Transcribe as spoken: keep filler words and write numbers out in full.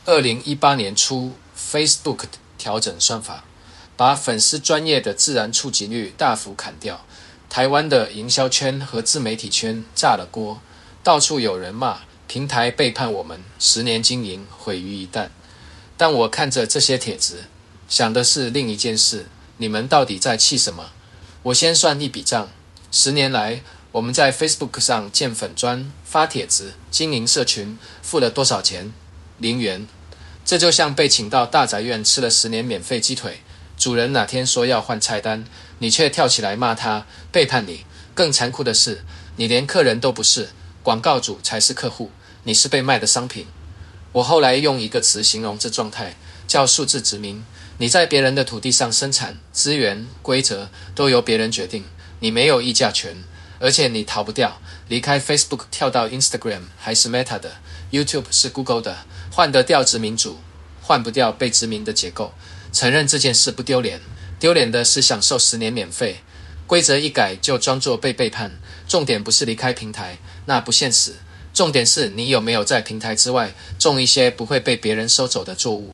二零一八年初 Facebook 调整算法，把粉丝专页的自然触及率大幅砍掉，台湾的营销圈和自媒体圈炸了锅，到处有人骂平台背叛我们，十年经营毁于一旦。但我看着这些帖子，想的是另一件事，你们到底在气什么？我先算一笔账，十年来我们在 Facebook 上建粉专、发帖子、经营社群，付了多少钱？零元。这就像被请到大宅院吃了十年免费鸡腿，主人哪天说要换菜单，你却跳起来骂他背叛你。更残酷的是，你连客人都不是，广告主才是客户，你是被卖的商品。我后来用一个词形容这状态，叫数字殖民。你在别人的土地上生产，资源、规则都由别人决定，你没有议价权，而且你逃不掉。离开 Facebook 跳到 Instagram 还是 Meta 的， YouTube 是 Google 的，换得掉殖民主，换不掉被殖民的结构。承认这件事不丢脸，丢脸的是享受十年免费，规则一改就装作被背叛。重点不是离开平台，那不现实，重点是你有没有在平台之外种一些不会被别人收走的作物。